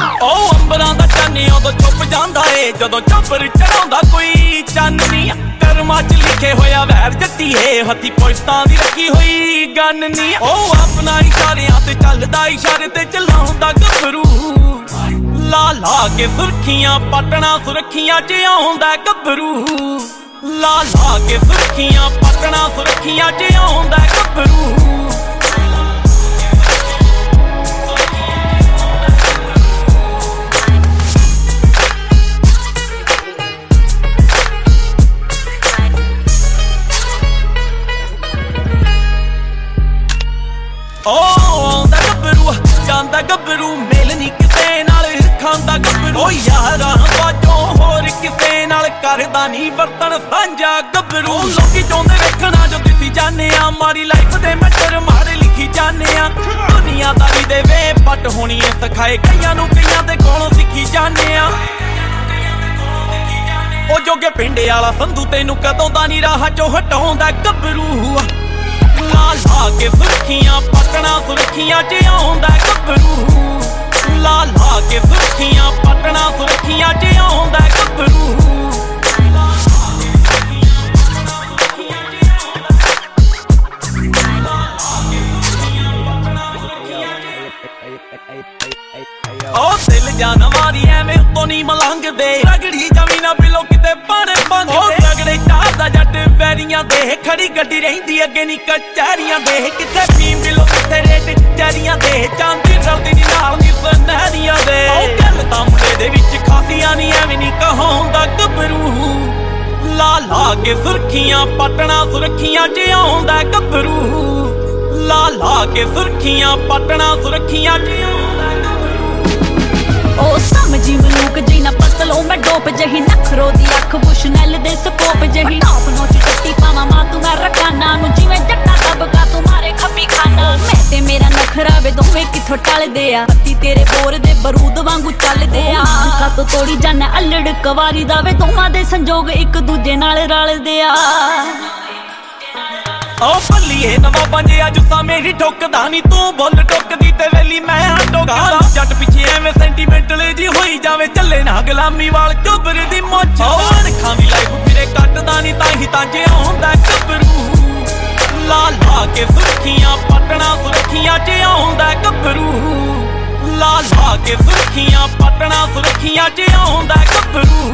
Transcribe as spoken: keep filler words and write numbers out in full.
ਉਹ ਅੰਬਰਾਂ ਦਾ ਚਾਨੀ ਉਦੋਂ ਛੁਪ ਜਾਂਦਾ ਏ ਜਦੋਂ ਚਾਂਬਰ ਚੜਾਉਂਦਾ ਕੋਈ ਚਾਨਣੀ। ਕਰਮਾਂ ਚ ਲਿਖੇ ਹੋਇਆ ਵੈਰ ਜੱਟੀਏ ਹੱਥੀ ਪੁਸ਼ਤਾਂ ਦੀ ਰੱਖੀ ਹੋਈ ਗੰਨ ਨੀ। ਉਹ ਆਪਣਾ ਇਸ਼ਾਰਿਆਂ ਤੇ ਚੱਲਦਾ ਇਸ਼ਾਰੇ ਤੇ ਚਲਾਉਂਦਾ ਗੱਭਰੂ। ਲਾ ਲਾ ਕੇ ਸੁਰਖੀਆਂ ਪਟਣਾ ਸੁਰਖੀਆਂ ਚ ਆਉਂਦਾ ਗੱਭਰੂ। ਲਾ ਲਾ ਕੇ ਸੁਰਖੀਆਂ ਪਟਣਾ ਸੁਰਖੀਆਂ ਚ ਆਉਂਦਾ ਗੱਭਰੂ। ਆਉਂਦਾ ਗੱਭਰੂ ਜਾਂਦਾ ਗੱਭਰੂ ਮੇਲ ਨੀ ਕਿਸੇ ਨਾਲ ਖਾਂਦਾ ਗੱਭਰੂ। ਓ ਯਾਰਾਂ ਬਾਝੋਂ ਹੋਰ ਕਿਸੇ ਨਾਲ ਕਰਦਾ ਨੀ ਵਰਤਣ ਸਾਂਝਾ ਗੱਭਰੂ। ਲੋਕੀ ਚਾਹੁੰਦੇ ਵੇਖਣਾ ਜੋ ਦਿਸੀ ਜਾਨੇ ਆ ਮਾੜੀ ਲਾਈਫ ਦੇ ਮੈਟਰ ਮਾੜੇ ਲਿਖੀ ਜਾਨੇ ਆ। ਦੁਨੀਆਦਾਰੀ ਦੇ ਵੇ ਪੱਟ ਹੋਣੀ ਐ ਸਿਖਾਏ ਕਈਆਂ ਨੂੰ ਕਈਆਂ ਦੇ ਕੋਲੋਂ ਸਿੱਖੀ ਜਾਨੇ ਆ। ਉਹ ਜੋਗੇ ਪਿੰਡੇ ਵਾਲਾ ਸੰਧੂ ਤੈਨੂੰ ਕਦੋਂ ਦਾ ਨੀ ਰਾਹ ਚੋਂ ਹਟਾਉਂਦਾ ਗੱਭਰੂ। ਲਾ ਲਾ ਕੇ ਸੁਰਖੀਆਂ ਪਟਣਾ ਸੁਰਖੀਆਂ ਚ ਆਉਂਦਾ ਗੱਭਰੂ। ਲਾ ਲਾ ਕੇ ਸੁਰਖੀਆਂ ਪਟਣਾ ਸੁਰਖੀਆਂ ਚ ਆਉਂਦਾ ਗੱਭਰੂ। ਉਹ ਦਿਲ ਜਾਨਵਾਰੀ ਐਵੇਂ ਉੱਤੋਂ ਨੀ ਮਲੰਘਦੇ ਰਗੜੀ ਜ਼ਮੀਨਾਂ ਬਿਲੋ ਕਿਤੇ ਪਾਣੇ ਪੰਗਦੇ। ਉਹ ਰਗੜੇ ਚਾਹਦਾ ਜੱਟ ਵੈਰੀਆਂ ਦੇ ਖੜੀ ਗੱਡੀ ਰਹਿੰਦੀ ਅੱਗੇ ਨੀ ਕਚਹਿਰੀਆਂ ਦੇ। ਕਿੱਥੇ ਫੀਮ ਬਿਲੋ ਕਿੱਥੇ ਰੇਟ ਚੈਰੀਆਂ ਦੇ ਚਾਂਦੀ ਰਲਦੀ ਨੀ ਨਾਲ ਨੀ ਸੁਨਹਿਰੀਆਂ ਦੇ। ਉਹ ਗੱਲ ਤਾਂ ਮੁੰਡੇ ਦੇ ਵਿੱਚ ਖਾਸੀਆਂ ਨੀ ਐਵੇਂ ਨੀ ਕਹਾਉਂਦਾ ਗੱਭਰੂ। ਲਾ ਲਾ ਕੇ ਸੁਰਖੀਆਂ ਪਟਣਾ ਸੁਰਖੀਆਂ ਚ ਆਉਂਦਾ ਗੱਭਰੂ। ਲਾ ਲਾ ਕੇ ਸੁਰਖੀਆਂ ਪਟਣਾ ਸੁਰਖੀਆਂ ਚ ਆਉਂਦਾ ਗੱਭਰੂ। ਉਹ ਸਮਝੀ ਮਲੂਕ ਜੀ ਨਾ ਪਤਲੋ ਮੈਂ ਡੋਪ ਜਹੀ ਨਖਰੋ ਦੀ ਅੱਖ ਬੁਸ਼ਨੈਲ ਦੇ ਸਕੋਪ ਜਹੀ। ਟੌਪ ਨੋਚ ਜੱਟੀ ਪਾਵਾਂ ਮਾਂ ਤੂੰ ਮੈਂ ਰਕਾਨਾ ਨੂੰ ਜਿਵੇਂ ਜੱਟਾ ਦਬਕਾ ਤੂੰ ਮਾਰੇ ਖੱਬੀ ਖਾਨਾ। ਮੈਂ ਤੇ ਮੇਰਾ ਨਖਰਾ ਵੇ ਦੋਵੇਂ ਕਿੱਥੋਂ ਟਲਦੇ ਆ ਪੱਤੀ ਤੇਰੇ ਬੋਰ ਦੇ ਬਰੂਦ ਵਾਂਗੂ ਚੱਲਦੇ ਆ। ਅੰਕਾ ਤੋਂ ਤੋੜੀ ਜਾਣਾ ਅਲੜ ਕਵਾਰੀ ਦਾ ਵੇ ਦੋਵਾਂ ਦੇ ਸੰਜੋਗ ਇੱਕ ਦੂਜੇ ਨਾਲ ਰਲਦੇ ਆ। ਉਹ ਭੱਲੀਏ ਨਵਾਬਾਂ ਜੇ ਜੁੱਸਾ ਮੇਰੀ ਠੋਕਦਾ ਨੀ ਤੂੰ ਬੁੱਲ ਟੁੱਕਦੀ ਤੇ ਵੇਲੀ ਮੈਂ ਟੋਕਦਾ। ਜੱਟ ਪਿੱਛੇ ਐਵੇਂ ਸੈਂਟੀਮੈਂਟਲ ਜੀ ਹੋਈ ਜਾਵੇ ਚੱਲੇ ਨਾ ਗੁਲਾਮੀ ਵਾਲ ਚੁੱਬਰ ਦੀ ਮੁੱਛ। ਉਹ ਅੱਖਾਂ ਦੀ ਲਾਈਫ ਫਿਰੇ ਕੱਟਦਾ ਨੀ ਤਾਂ ਹੀ ਤਾਂ ਜੇ ਆਉਂਦਾ ਗੱਭਰੂ। ਲਾ ਲਾ ਕੇ ਸੁਰਖੀਆਂ ਪਟਣਾ ਸੁਰਖੀਆਂ ਚ ਆਉਂਦਾ ਗੱਭਰੂ। ਲਾ ਲਾ ਕੇ ਸੁਰਖੀਆਂ ਪਟਣਾ ਸੁਰਖੀਆਂ ਚ ਆਉਂਦਾ ਗੱਭਰੂ।